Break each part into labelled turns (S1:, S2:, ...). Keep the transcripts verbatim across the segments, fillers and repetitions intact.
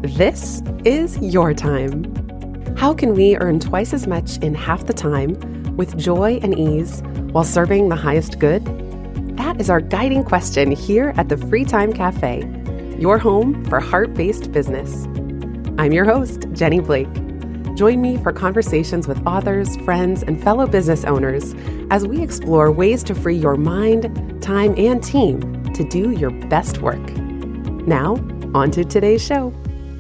S1: This is your time. How can we earn twice as much in half the time with joy and ease while serving the highest good? That is our guiding question here at the Free Time Cafe, your home for heart-based business. I'm your host, Jenny Blake. Join me for conversations with authors, friends, and fellow business owners as we explore ways to free your mind, time, and team to do your best work. Now, on to today's show.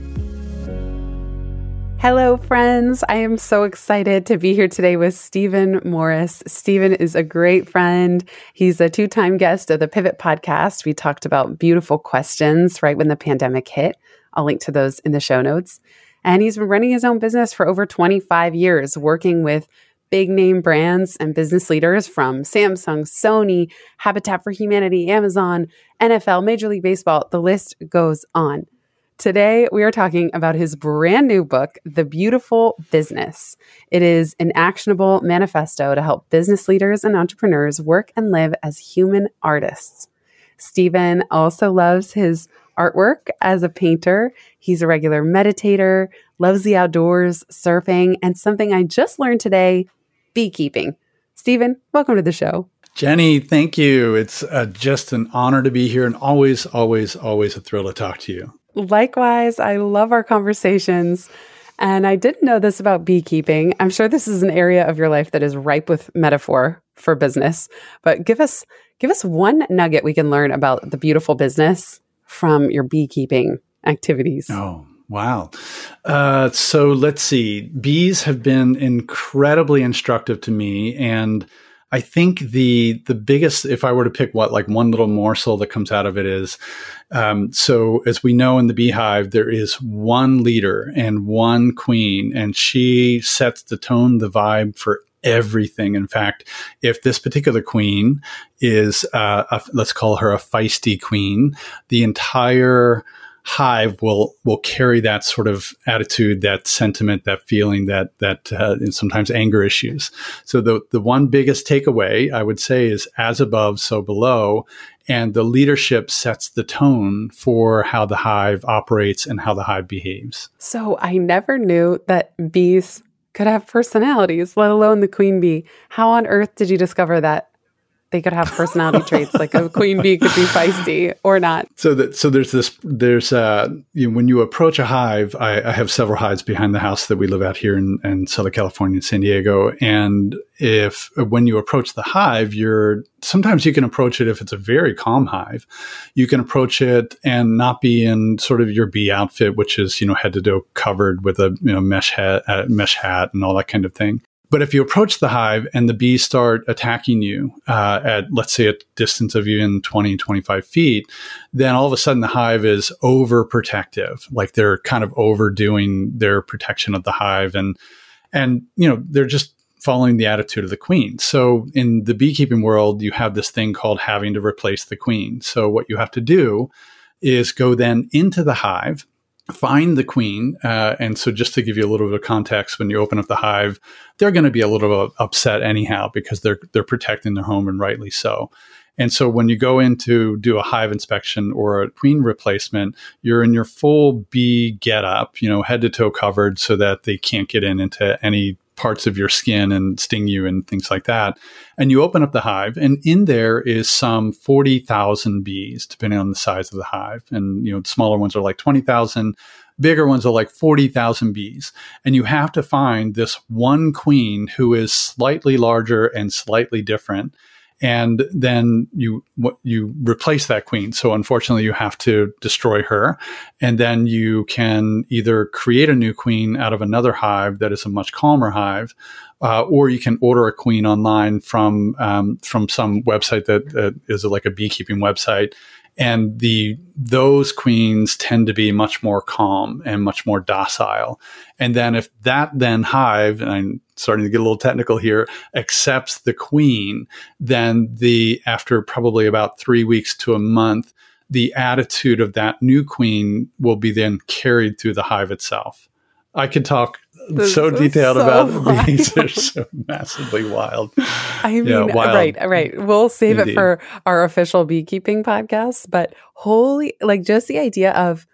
S1: Hello, friends. I am so excited to be here today with Stephen Morris. Stephen is a great friend. He's a two-time guest of the Pivot Podcast. We talked about beautiful questions right when the pandemic hit. I'll link to those in the show notes. And he's been running his own business for over twenty-five years, working with big name brands and business leaders from Samsung, Sony, Habitat for Humanity, Amazon, N F L, Major League Baseball. The list goes on. Today, we are talking about his brand new book, The Beautiful Business. It is an actionable manifesto to help business leaders and entrepreneurs work and live as human artists. Stephen also loves his artwork as a painter. He's a regular meditator, loves the outdoors, surfing, and something I just learned today, beekeeping. Stephen, welcome to the show.
S2: Jenny, thank you. It's uh, just an honor to be here and always, always, always a thrill to talk to you.
S1: Likewise, I love our conversations. And I didn't know this about beekeeping. I'm sure this is an area of your life that is ripe with metaphor for business. But give us give us one nugget we can learn about the beautiful business from your beekeeping activities.
S2: Oh, wow. Uh, so let's see. Bees have been incredibly instructive to me. And I think the the biggest, if I were to pick what, like one little morsel that comes out of it is, um, so as we know in the beehive, there is one leader and one queen, and she sets the tone, the vibe for everything. In fact, if this particular queen is, uh, a, let's call her a feisty queen, the entire hive will will carry that sort of attitude, that sentiment, that feeling, that that uh, and sometimes anger issues. So the the one biggest takeaway I would say is as above, so below, and the leadership sets the tone for how the hive operates and how the hive behaves.
S1: So I never knew that bees could have personalities, let alone the queen bee. How on earth did you discover that they could have personality traits, like a queen bee could be feisty or not?
S2: So that so there's this there's uh you know, when you approach a hive, I, I have several hives behind the house that we live out here in, in Southern California, San Diego, and if when you approach the hive, you're sometimes you can approach it if it's a very calm hive. You can approach it and not be in sort of your bee outfit, which is you know head to toe covered with a you know mesh hat, uh, mesh hat, and all that kind of thing. But if you approach the hive and the bees start attacking you uh, at, let's say, a distance of even twenty, twenty-five feet, then all of a sudden the hive is overprotective. Like they're kind of overdoing their protection of the hive. And, and you know, they're just following the attitude of the queen. So in the beekeeping world, you have this thing called having to replace the queen. So what you have to do is go then into the hive, find the queen. Uh, and so just to give you a little bit of context, when you open up the hive, they're going to be a little bit upset anyhow, because they're, they're protecting their home, and rightly so. And so when you go in to do a hive inspection or a queen replacement, you're in your full bee getup, you know, head to toe covered so that they can't get in into any parts of your skin and sting you and things like that. And you open up the hive, and in there is some forty thousand bees, depending on the size of the hive. And, you know, smaller ones are like twenty thousand, bigger ones are like forty thousand bees. And you have to find this one queen who is slightly larger and slightly different. And then you what, you replace that queen. So unfortunately, you have to destroy her. And then you can either create a new queen out of another hive that is a much calmer hive, uh, or you can order a queen online from um, from some website that uh, is like a beekeeping website. And the those queens tend to be much more calm and much more docile. And then if that then hive, and I'm starting to get a little technical here, accepts the queen, then the after probably about three weeks to a month, the attitude of that new queen will be then carried through the hive itself. I could talk this so detailed so about wild. These are so massively wild.
S1: I mean,
S2: yeah, wild.
S1: right, right. We'll save
S2: Indeed.
S1: it for our official beekeeping podcast, but holy, like just the idea of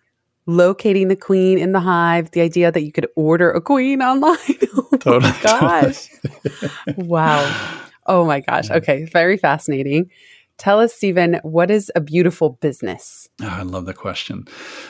S1: locating the queen in the hive, the idea that you could order a queen online. Oh
S2: Totally.
S1: my gosh. Wow. Oh my gosh. Okay. Very fascinating. Tell us, Stephen, what is a beautiful business?
S2: Oh, I love the question.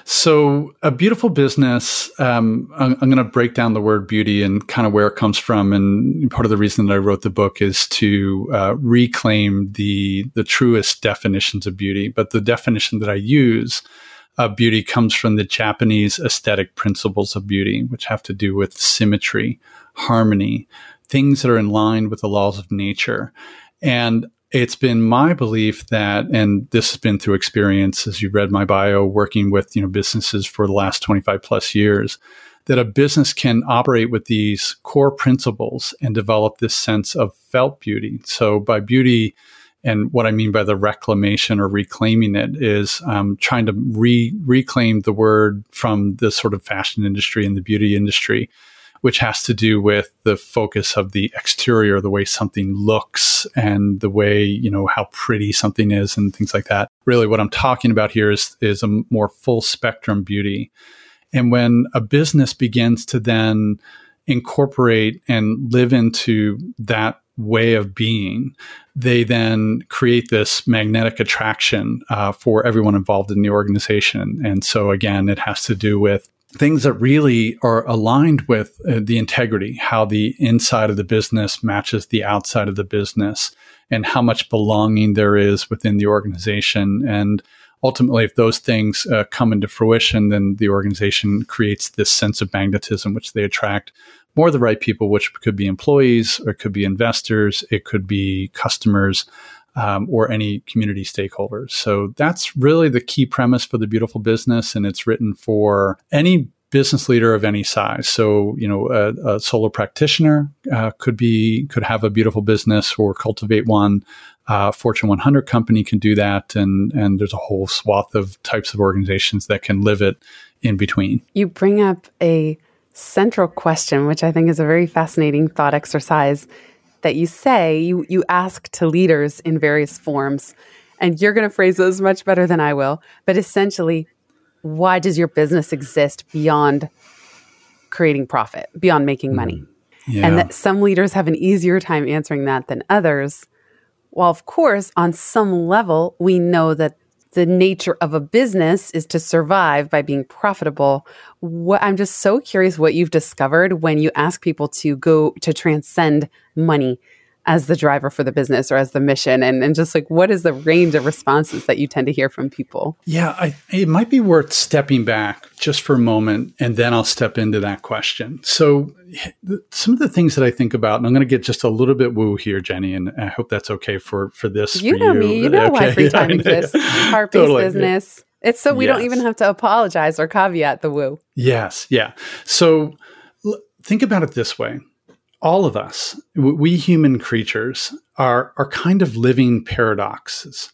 S2: So a beautiful business, um, I'm, I'm going to break down the word beauty and kind of where it comes from. And part of the reason that I wrote the book is to uh, reclaim the, the truest definitions of beauty. But the definition that I use of beauty comes from the Japanese aesthetic principles of beauty, which have to do with symmetry, harmony, things that are in line with the laws of nature. And it's been my belief that, and this has been through experience, as you've read my bio, working with, you know, businesses for the last twenty-five plus years, that a business can operate with these core principles and develop this sense of felt beauty. So by beauty, and what I mean by the reclamation or reclaiming it is um, trying to re- reclaim the word from the sort of fashion industry and the beauty industry, which has to do with the focus of the exterior, the way something looks and the way, you know, how pretty something is and things like that. Really what I'm talking about here is, is a more full spectrum beauty. And when a business begins to then incorporate and live into that way of being, they then create this magnetic attraction uh, for everyone involved in the organization. And so again, it has to do with things that really are aligned with uh, the integrity, how the inside of the business matches the outside of the business, and how much belonging there is within the organization. And ultimately, if those things uh, come into fruition, then the organization creates this sense of magnetism, which they attract more of the right people, which could be employees, or it could be investors, it could be customers, Um, or any community stakeholders. So that's really the key premise for the beautiful business. And it's written for any business leader of any size. So, you know, a, a solo practitioner uh, could be, could have a beautiful business or cultivate one. Uh, Fortune one hundred company can do that. And, and there's a whole swath of types of organizations that can live it in between.
S1: You bring up a central question, which I think is a very fascinating thought exercise, that you say you you ask to leaders in various forms, and you're going to phrase those much better than I will. But essentially, why does your business exist beyond creating profit, beyond making money?
S2: Yeah.
S1: And that some leaders have an easier time answering that than others. Well, of course, on some level, we know that the nature of a business is to survive by being profitable. What, I'm just so curious what you've discovered when you ask people to go to transcend money as the driver for the business or as the mission, and, and just like, what is the range of responses that you tend to hear from people?
S2: Yeah, I, it might be worth stepping back just for a moment, and then I'll step into that question. So th- some of the things that I think about, and I'm going to get just a little bit woo here, Jenny, and I hope that's okay for, for this.
S1: You
S2: for
S1: know
S2: you.
S1: me, you know
S2: okay.
S1: why free time exists. Heart-based
S2: Totally.
S1: business. It's so we
S2: yes.
S1: don't even have to apologize or caveat the woo.
S2: Yes, yeah. So l- think about it this way. All of us, we human creatures, are are kind of living paradoxes.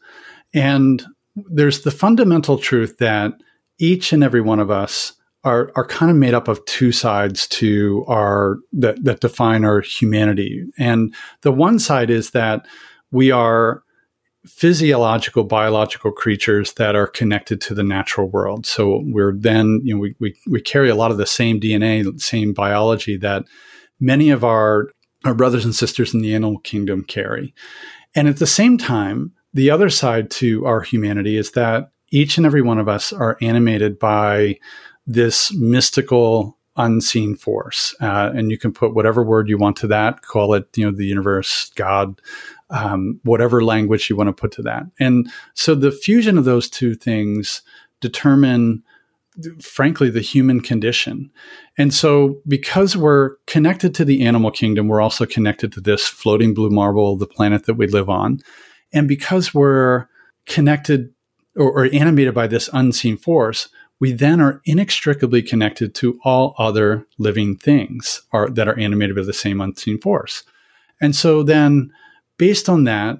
S2: And there's the fundamental truth that each and every one of us are are kind of made up of two sides to our that, that define our humanity. And the one side is that we are physiological, biological creatures that are connected to the natural world. So we're then, you know, we we, we carry a lot of the same D N A, same biology that many of our, our brothers and sisters in the animal kingdom carry. And at the same time, the other side to our humanity is that each and every one of us are animated by this mystical, unseen force. Uh, and you can put whatever word you want to that, call it, you know, the universe, God, um, whatever language you want to put to that. And so the fusion of those two things determine, frankly, the human condition. And so because we're connected to the animal kingdom, we're also connected to this floating blue marble, the planet that we live on. And because we're connected or, or animated by this unseen force, we then are inextricably connected to all other living things are, that are animated by the same unseen force. And so then, based on that,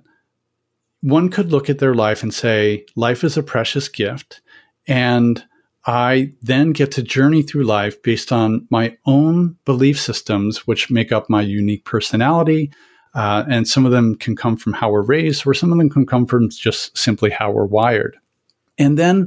S2: one could look at their life and say, life is a precious gift, and I then get to journey through life based on my own belief systems, which make up my unique personality. Uh, and some of them can come from how we're raised, or some of them can come from just simply how we're wired. And then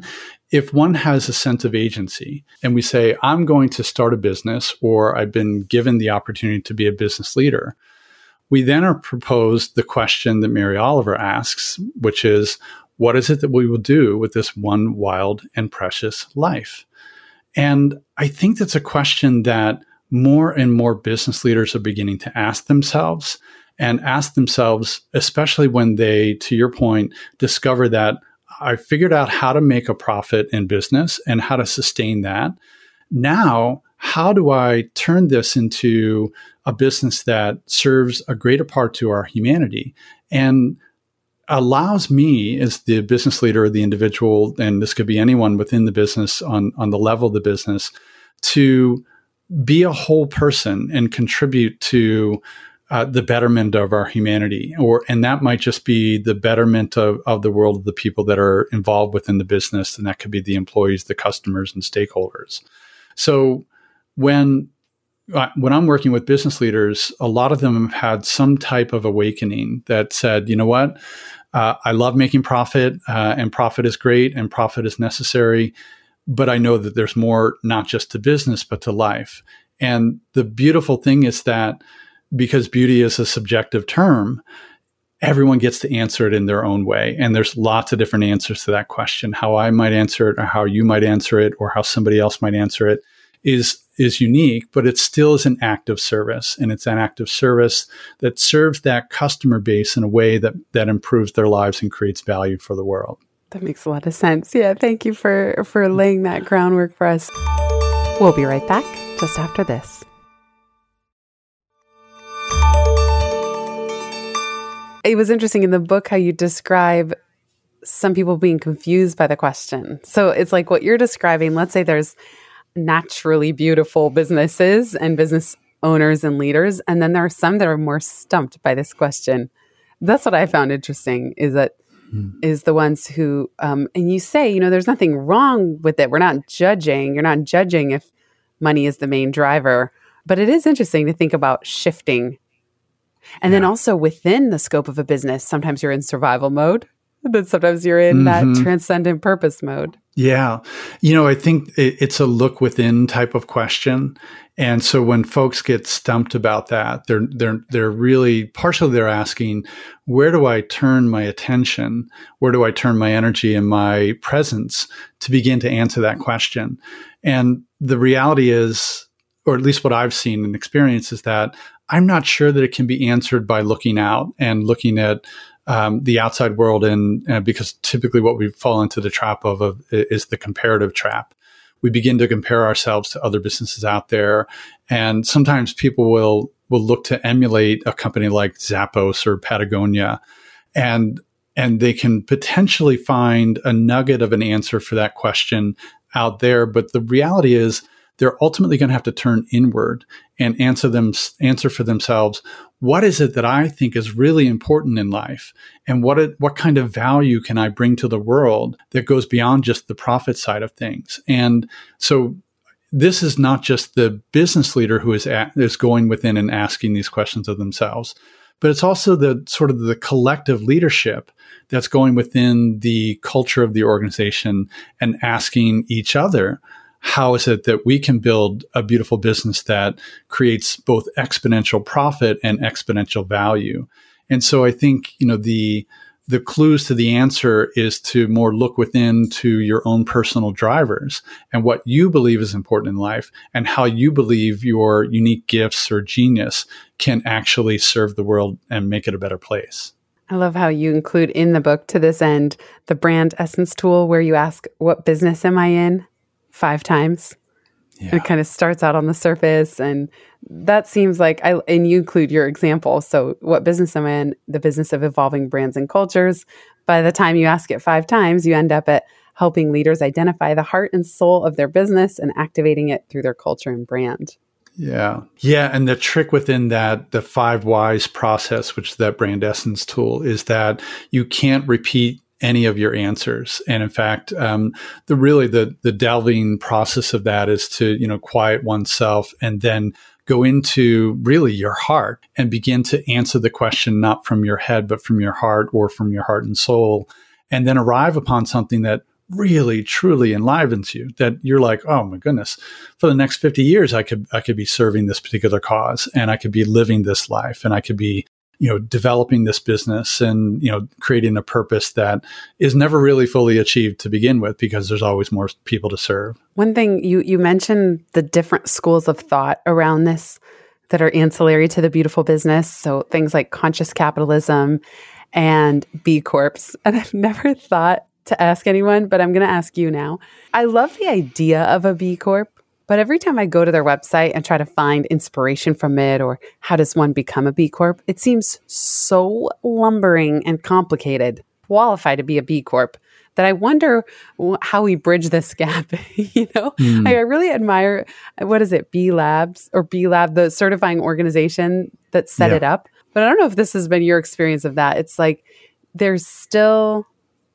S2: if one has a sense of agency and we say, I'm going to start a business, or I've been given the opportunity to be a business leader, we then are proposed the question that Mary Oliver asks, which is, what is it that we will do with this one wild and precious life? And I think that's a question that more and more business leaders are beginning to ask themselves, and ask themselves, especially when they, to your point, discover that I figured out how to make a profit in business and how to sustain that. Now, how do I turn this into a business that serves a greater part to our humanity and allows me as the business leader or the individual, and this could be anyone within the business on, on the level of the business, to be a whole person and contribute to uh, the betterment of our humanity, or and that might just be the betterment of, of the world of the people that are involved within the business, and that could be the employees, the customers, and stakeholders. So when uh, when I'm working with business leaders, a lot of them have had some type of awakening that said, you know what, uh, I love making profit, uh, and profit is great, and profit is necessary. But I know that there's more, not just to business, but to life. And the beautiful thing is that because beauty is a subjective term, everyone gets to answer it in their own way. And there's lots of different answers to that question. How I might answer it, or how you might answer it, or how somebody else might answer it is, is unique, but it still is an act of service. And it's an act of service that serves that customer base in a way that, that improves their lives and creates value for the world.
S1: That makes a lot of sense. Yeah, thank you for, for laying that groundwork for us. We'll be right back just after this. It was interesting in the book how you describe some people being confused by the question. So it's like what you're describing, let's say there's naturally beautiful businesses and business owners and leaders, and then there are some that are more stumped by this question. That's what I found interesting, is that is the ones who, um, and you say, you know, there's nothing wrong with it. We're not judging. You're not judging if money is the main driver. But it is interesting to think about shifting. And yeah. then also within the scope of a business, sometimes you're in survival mode. And then sometimes you're in mm-hmm. that transcendent purpose mode.
S2: Yeah. You know, I think it, it's a look within type of question. And so when folks get stumped about that, they're they're they're really partially they're asking, where do I turn my attention? Where do I turn my energy and my presence to begin to answer that question? And the reality is, or at least what I've seen and experienced, is that I'm not sure that it can be answered by looking out and looking at Um, the outside world, and uh, because typically what we fall into the trap of, of is the comparative trap. We begin to compare ourselves to other businesses out there, and sometimes people will will look to emulate a company like Zappos or Patagonia, and and they can potentially find a nugget of an answer for that question out there. But the reality is, they're ultimately going to have to turn inward and answer them, answer for themselves. What is it that I think is really important in life? And what it, what kind of value can I bring to the world that goes beyond just the profit side of things? And so this is not just the business leader who is at, is going within and asking these questions of themselves, but it's also the sort of the collective leadership that's going within the culture of the organization and asking each other, how is it that we can build a beautiful business that creates both exponential profit and exponential value? And so I think, you know, the the clues to the answer is to more look within to your own personal drivers and what you believe is important in life and how you believe your unique gifts or genius can actually serve the world and make it a better place.
S1: I love how you include in the book, to this end, the brand essence tool, where you ask, what business am I in? Five times. Yeah. It kind of starts out on the surface, and that seems like, I, and you include your example. So what business am I in? The business of evolving brands and cultures. By the time you ask it five times, you end up at helping leaders identify the heart and soul of their business and activating it through their culture and brand.
S2: Yeah. Yeah. And the trick within that, the five whys process, which is that brand essence tool, is that you can't repeat any of your answers. And in fact, um, the really the the delving process of that is to, you know, quiet oneself and then go into really your heart and begin to answer the question, not from your head, but from your heart or from your heart and soul, and then arrive upon something that really, truly enlivens you, that you're like, oh my goodness, for the next fifty years, I could, I could be serving this particular cause, and I could be living this life, and I could be, you know, developing this business and, you know, creating a purpose that is never really fully achieved to begin with, because there's always more people to serve.
S1: One thing you, you mentioned the different schools of thought around this that are ancillary to the beautiful business. So things like conscious capitalism and B Corps. And I've never thought to ask anyone, but I'm going to ask you now. I love the idea of a B Corp, but every time I go to their website and try to find inspiration from it, or how does one become a B Corp, it seems so lumbering and complicated, qualify to be a B Corp, that I wonder how we bridge this gap. You know, mm. I, I really admire, what is it, B Labs or B Lab, the certifying organization that set yeah. it up. But I don't know if this has been your experience of that. It's like there's still...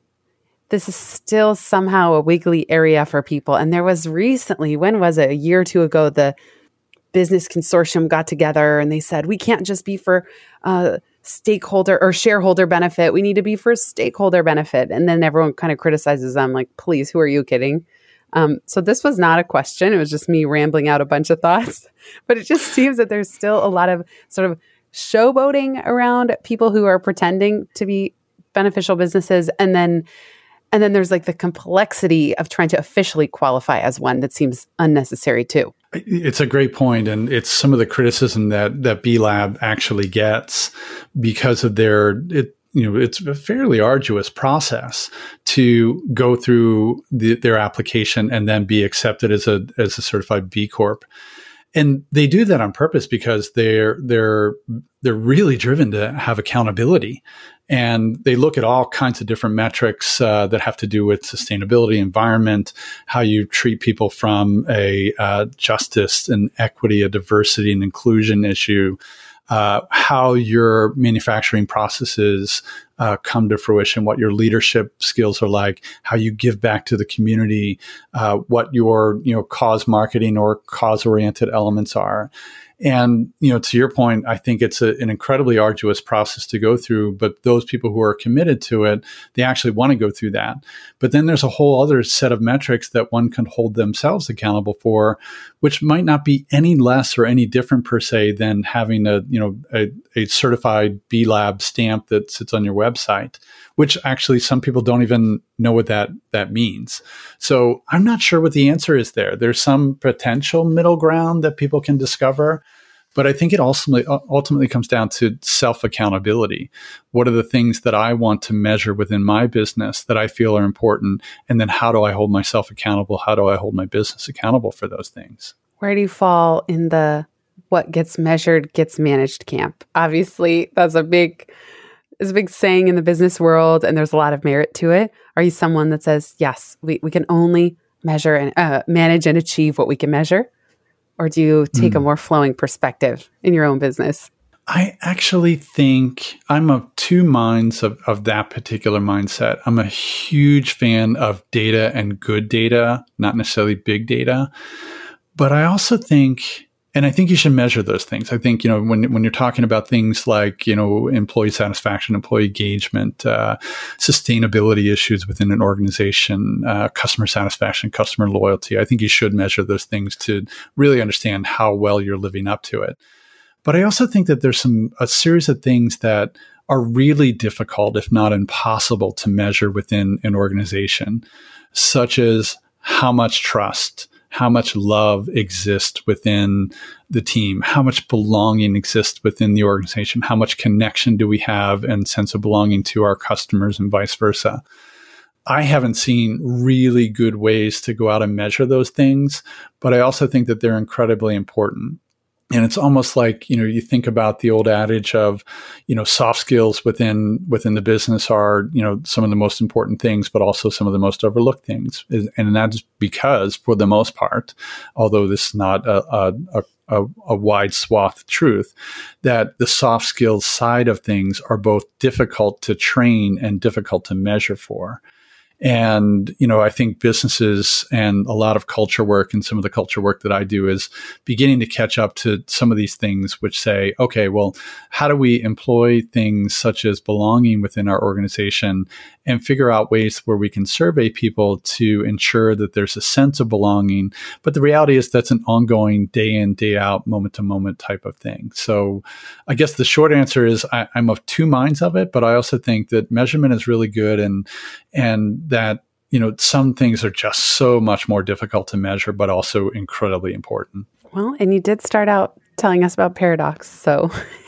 S1: This is still somehow a wiggly area for people. And there was recently, when was it? A year or two ago, the business consortium got together and they said, we can't just be for uh, stakeholder or shareholder benefit. We need to be for stakeholder benefit. And then everyone kind of criticizes them like, please, who are you kidding? Um, so this was not a question. It was just me rambling out a bunch of thoughts. But it just seems that there's still a lot of sort of showboating around people who are pretending to be beneficial businesses. And then And then there's like the complexity of trying to officially qualify as one that seems unnecessary too.
S2: It's a great point, and it's some of the criticism that that B Lab actually gets because of their it. You know, it's a fairly arduous process to go through the, their application and then be accepted as a as a certified B Corp. And they do that on purpose because they're they're they're really driven to have accountability, and they look at all kinds of different metrics uh, that have to do with sustainability, environment, how you treat people from a uh, justice and equity, a diversity and inclusion issue, uh, how your manufacturing processes uh, come to fruition, what your leadership skills are like, how you give back to the community, uh, what your, you know, cause marketing or cause-oriented elements are. And, you know, to your point, I think it's a, an incredibly arduous process to go through, but those people who are committed to it, they actually want to go through that. But then there's a whole other set of metrics that one can hold themselves accountable for, which might not be any less or any different per se than having a, you know, a, a certified B Lab stamp that sits on your website, which actually some people don't even know what that, that means. So I'm not sure what the answer is there. There's some potential middle ground that people can discover, but I think it ultimately, ultimately comes down to self-accountability. What are the things that I want to measure within my business that I feel are important? And then how do I hold myself accountable? How do I hold my business accountable for those things?
S1: Where do you fall in the what gets measured gets managed camp? Obviously, that's a big... It's a big saying in the business world, and there's a lot of merit to it. Are you someone that says, yes, we, we can only measure and uh, manage and achieve what we can measure? Or do you take mm. a more flowing perspective in your own business?
S2: I actually think I'm of two minds of, of that particular mindset. I'm a huge fan of data and good data, not necessarily big data. But I also think... And I think you should measure those things. I think, you know, when when you're talking about things like, you know, employee satisfaction, employee engagement, uh, sustainability issues within an organization, uh, customer satisfaction, customer loyalty, I think you should measure those things to really understand how well you're living up to it. But I also think that there's some a series of things that are really difficult, if not impossible, to measure within an organization, such as how much trust, how much love exists within the team, how much belonging exists within the organization, how much connection do we have and sense of belonging to our customers and vice versa. I haven't seen really good ways to go out and measure those things, but I also think that they're incredibly important. And it's almost like, you know, you think about the old adage of, you know, soft skills within within the business are, you know, some of the most important things, but also some of the most overlooked things. And that's because, for the most part, although this is not a, a, a, a wide swath of truth, that the soft skills side of things are both difficult to train and difficult to measure for. And, you know, I think businesses and a lot of culture work and some of the culture work that I do is beginning to catch up to some of these things which say, okay, well, how do we employ things such as belonging within our organization and figure out ways where we can survey people to ensure that there's a sense of belonging. But the reality is that's an ongoing day in, day out, moment to moment type of thing. So I guess the short answer is I, I'm of two minds of it, but I also think that measurement is really good and, and that, you know, some things are just so much more difficult to measure, but also incredibly important.
S1: Well, and you did start out telling us about paradox. So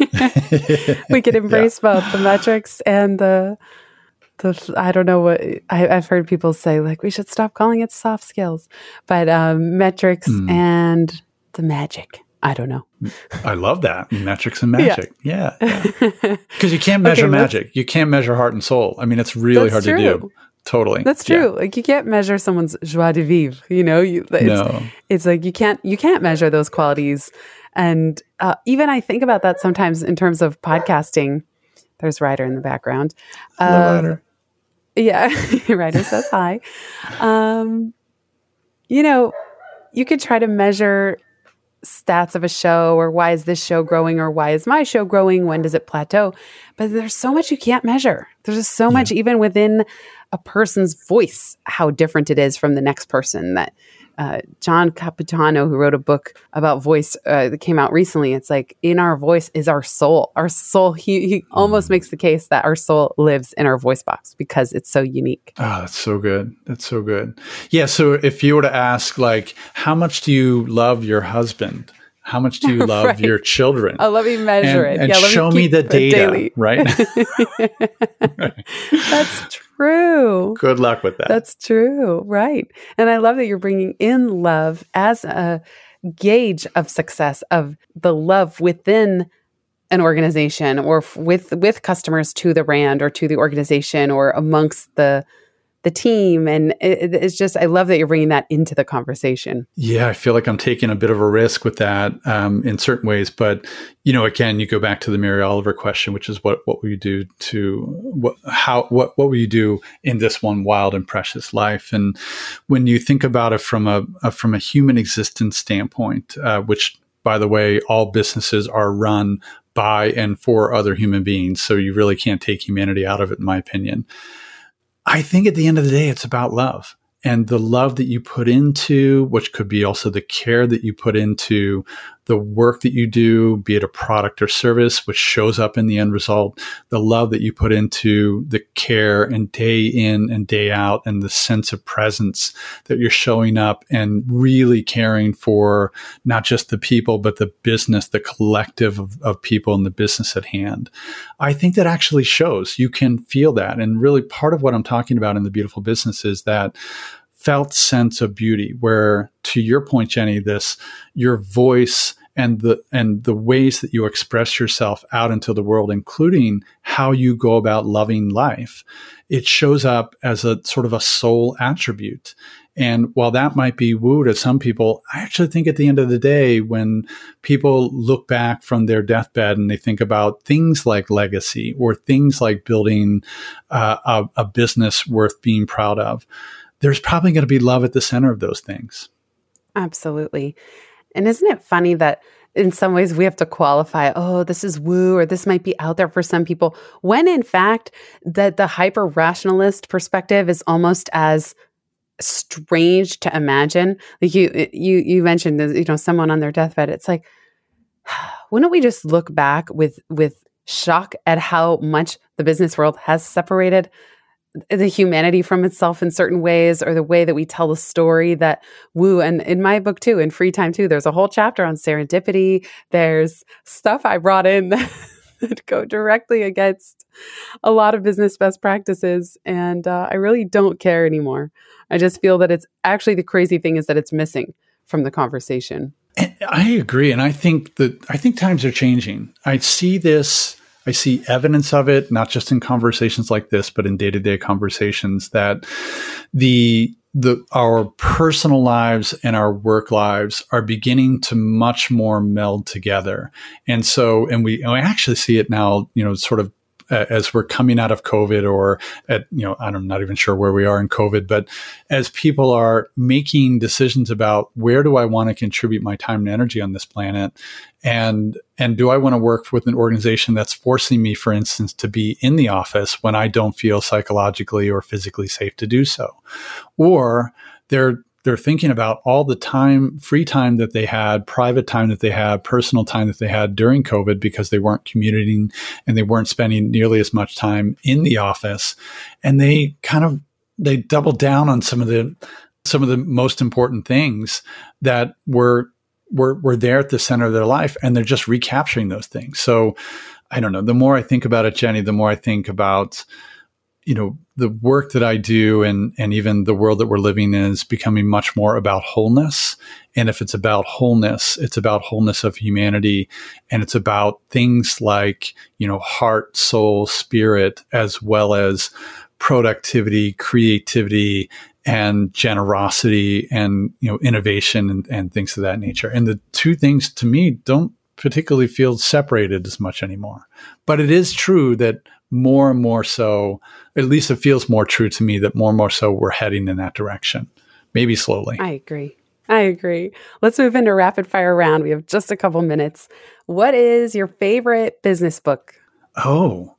S1: we could embrace yeah. both the metrics and the, the, I don't know what, I, I've heard people say, like, we should stop calling it soft skills, but um, metrics mm. and the magic. I don't know.
S2: I love that. Metrics and magic. Yeah. Because yeah. you can't measure okay, magic. You can't measure heart and soul. I mean, it's really hard true. to do. Totally.
S1: That's true. Yeah. Like you can't measure someone's joie de vivre, you know, you, it's,
S2: no.
S1: it's like, you can't, you can't measure those qualities. And uh, even I think about that sometimes in terms of podcasting. There's Ryder in the background.
S2: Um, Hello, Ryder.
S1: Yeah. Ryder says hi. Um, you know, you could try to measure stats of a show, or why is this show growing, or why is my show growing? When does it plateau? But there's so much you can't measure. There's just so yeah. much, even within a person's voice, how different it is from the next person. That uh, John Capitano, who wrote a book about voice uh, that came out recently, it's like in our voice is our soul. Our soul, he, he almost makes the case that our soul lives in our voice box because it's so unique.
S2: Oh, that's so good. That's so good. Yeah. So if you were to ask, like, how much do you love your husband? How much do you love right. your children?
S1: Oh, let me measure
S2: and,
S1: it.
S2: And
S1: yeah,
S2: show me, me the data, daily. Right?
S1: right? That's true.
S2: Good luck with that.
S1: That's true. Right. And I love that you're bringing in love as a gauge of success, of the love within an organization, or f- with with customers to the brand or to the organization or amongst the the team. And it, it's just, I love that you're bringing that into the conversation.
S2: Yeah, I feel like I'm taking a bit of a risk with that um, in certain ways. But, you know, again, you go back to the Mary Oliver question, which is what, what will you do to, what, how, what, what will you do in this one wild and precious life? And when you think about it from a, a from a human existence standpoint, uh, which, by the way, all businesses are run by and for other human beings. So you really can't take humanity out of it, in my opinion. I think at the end of the day, it's about love, and the love that you put into, which could be also the care that you put into the work that you do, be it a product or service, which shows up in the end result, the love that you put into the care and day in and day out, and the sense of presence that you're showing up and really caring for not just the people, but the business, the collective of, of people and the business at hand. I think that actually shows. You can feel that. And really part of what I'm talking about in The Beautiful Business is that felt sense of beauty, where, to your point, Jenny, this, your voice and the and the ways that you express yourself out into the world, including how you go about loving life, it shows up as a sort of a soul attribute. And while that might be woo to some people, I actually think at the end of the day, when people look back from their deathbed and they think about things like legacy or things like building uh, a, a business worth being proud of, there's probably going to be love at the center of those things.
S1: Absolutely. And isn't it funny that in some ways we have to qualify, oh, this is woo, or this might be out there for some people, when in fact that the hyper-rationalist perspective is almost as strange to imagine. Like you, you, you mentioned, you know, someone on their deathbed. It's like, wouldn't we just look back with, with shock at how much the business world has separated the humanity from itself in certain ways, or the way that we tell the story that woo. And in my book too, in Free Time too, there's a whole chapter on serendipity. There's stuff I brought in that, that go directly against a lot of business best practices. And uh, I really don't care anymore. I just feel that it's actually, the crazy thing is that it's missing from the conversation.
S2: And I agree. And I think that, I think times are changing. I see this, I see evidence of it, not just in conversations like this, but in day-to-day conversations, that the the our personal lives and our work lives are beginning to much more meld together. And so, and we, and we actually see it now, you know, sort of uh, as we're coming out of COVID, or at, you know, I'm not even sure where we are in COVID, but as people are making decisions about where do I want to contribute my time and energy on this planet, and and do I want to work with an organization that's forcing me, for instance, to be in the office when I don't feel psychologically or physically safe to do so, or they're They're thinking about all the time, free time that they had, private time that they had, personal time that they had during COVID because they weren't commuting and they weren't spending nearly as much time in the office. And they kind of, they doubled down on some of the, some of the most important things that were, were, were there at the center of their life. And they're just recapturing those things. So I don't know, the more I think about it, Jenny, the more I think about, you know, the work that I do and, and even the world that we're living in is becoming much more about wholeness. And if it's about wholeness, it's about wholeness of humanity. And it's about things like, you know, heart, soul, spirit, as well as productivity, creativity, and generosity and, you know, innovation and, and things of that nature. And the two things to me don't particularly feel separated as much anymore. But it is true that more and more so, at least it feels more true to me that more and more so we're heading in that direction, maybe slowly.
S1: I agree. I agree. Let's move into rapid fire round. We have just a couple minutes. What is your favorite business book?
S2: Oh,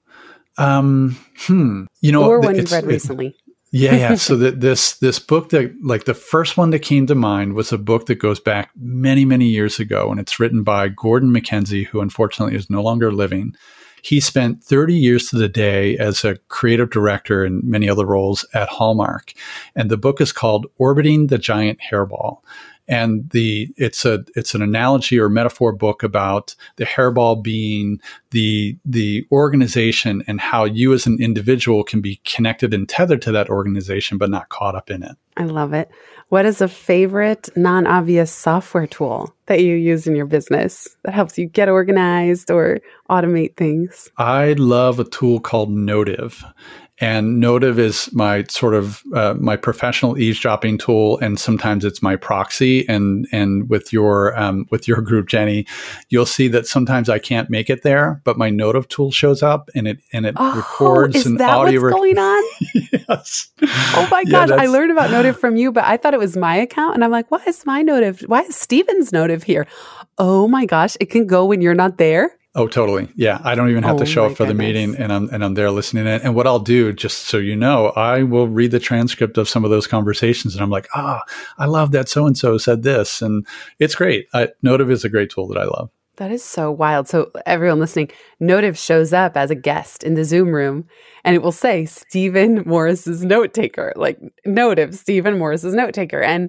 S2: um, hmm. You know,
S1: or one you've read recently.
S2: Yeah, yeah. So that this this book that, like, the first one that came to mind was a book that goes back many, many years ago, and it's written by Gordon MacKenzie, who unfortunately is no longer living. He spent thirty years to the day as a creative director and many other roles at Hallmark. And the book is called Orbiting the Giant Hairball. And the it's a it's an analogy or metaphor book about the hairball being the the organization and how you as an individual can be connected and tethered to that organization, but not caught up in it.
S1: I love it. What is a favorite non-obvious software tool that you use in your business that helps you get organized or automate things?
S2: I love a tool called Notive. And Notive is my sort of uh, my professional eavesdropping tool, and sometimes it's my proxy. And and with your um, with your group, Jenny, you'll see that sometimes I can't make it there, but my Notive tool shows up and it and it
S1: oh,
S2: records
S1: is
S2: an
S1: that
S2: audio.
S1: What's going on?
S2: Yes.
S1: Oh my gosh, yeah, I learned about Notive from you, but I thought it was my account, and I'm like, why is my Notive? Why is Steven's Notive here? Oh my gosh, it can go when you're not there.
S2: Oh, totally. Yeah. I don't even have
S1: oh
S2: to show up for
S1: goodness.
S2: the meeting, and I'm, and I'm there listening in. And what I'll do, just so you know, I will read the transcript of some of those conversations, and I'm like, ah, I love that so-and-so said this. And it's great. I, Notive is a great tool that I love.
S1: That is so wild. So everyone listening, Notive shows up as a guest in the Zoom room, and it will say Stephen Morris's note taker, like Notive, Stephen Morris's note taker. And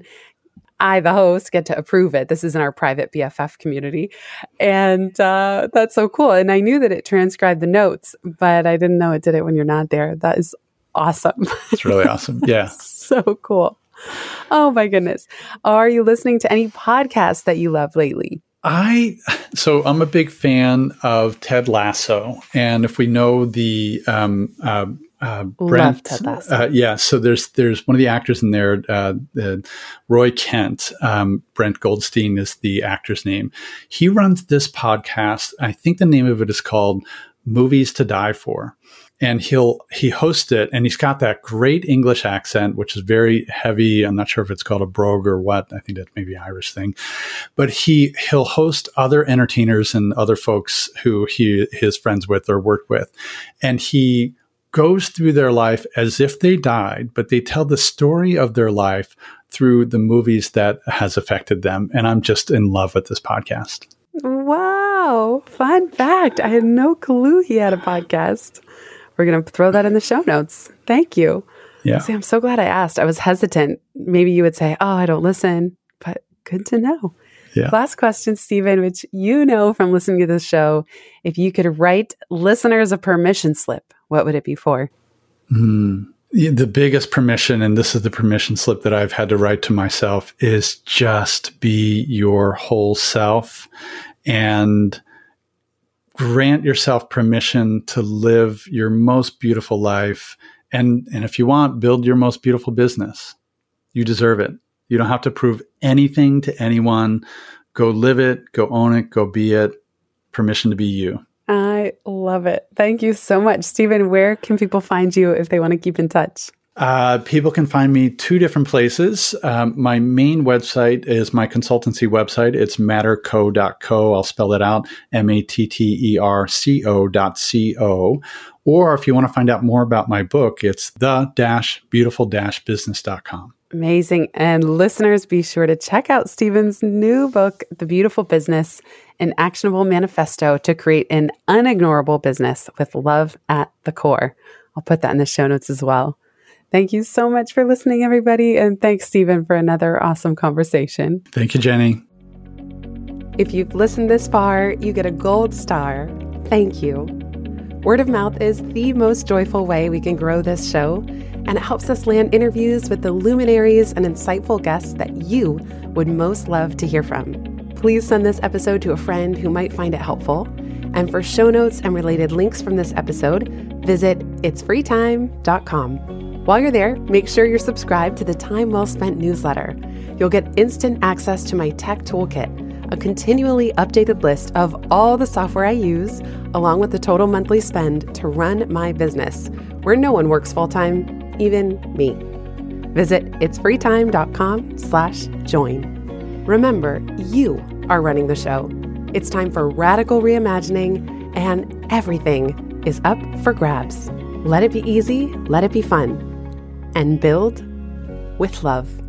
S1: I, the host, get to approve it. This is in our private B F F community. And uh, that's so cool. And I knew that it transcribed the notes, but I didn't know it did it when you're not there. That is awesome.
S2: It's really awesome. Yeah.
S1: So cool. Oh my goodness. Are you listening to any podcasts that you love lately?
S2: I, so I'm a big fan of Ted Lasso. And if we know the, um, uh, Uh, Brent,
S1: Ted Lasso.
S2: Uh, yeah. So there's there's one of the actors in there, uh, uh, Roy Kent. Um, Brent Goldstein is the actor's name. He runs this podcast. I think the name of it is called Movies to Die For, and he'll he hosts it, and he's got that great English accent, which is very heavy. I'm not sure if it's called a brogue or what. I think that's maybe an Irish thing, but he he'll host other entertainers and other folks who he is friends with or worked with, and he goes through their life as if they died, but they tell the story of their life through the movies that has affected them. And I'm just in love with this podcast.
S1: Wow. Fun fact. I had no clue he had a podcast. We're going to throw that in the show notes. Thank you.
S2: Yeah.
S1: See, I'm so glad I asked. I was hesitant. Maybe you would say, oh, I don't listen, but good to know.
S2: Yeah.
S1: Last question, Stephen, which you know from listening to this show, if you could write listeners a permission slip, what would it be for?
S2: Mm. The biggest permission, and this is the permission slip that I've had to write to myself, is just be your whole self and grant yourself permission to live your most beautiful life. And, and if you want, build your most beautiful business. You deserve it. You don't have to prove anything to anyone. Go live it, go own it, go be it. Permission to be you.
S1: I love it. Thank you so much. Stephen, where can people find you if they want to keep in touch?
S2: Uh, people can find me two different places. Um, my main website is my consultancy website. It's matterco dot co. I'll spell it out, M A T T E R C O dot C O. Or if you want to find out more about my book, it's the beautiful business dot com.
S1: Amazing. And listeners, be sure to check out Stephen's new book, The Beautiful Business, an actionable manifesto to create an unignorable business with love at the core. I'll put that in the show notes as well. Thank you so much for listening, everybody. And thanks, Stephen, for another awesome conversation.
S2: Thank you, Jenny.
S1: If you've listened this far, you get a gold star. Thank you. Word of mouth is the most joyful way we can grow this show, and it helps us land interviews with the luminaries and insightful guests that you would most love to hear from. Please send this episode to a friend who might find it helpful. And for show notes and related links from this episode, visit its free time dot com. While you're there, make sure you're subscribed to the Time Well Spent newsletter. You'll get instant access to my tech toolkit, a continually updated list of all the software I use, along with the total monthly spend to run my business, where no one works full-time, even me. Visit its free time dot com slash join. Remember, you are running the show. It's time for radical reimagining, and everything is up for grabs. Let it be easy, let it be fun, and build with love.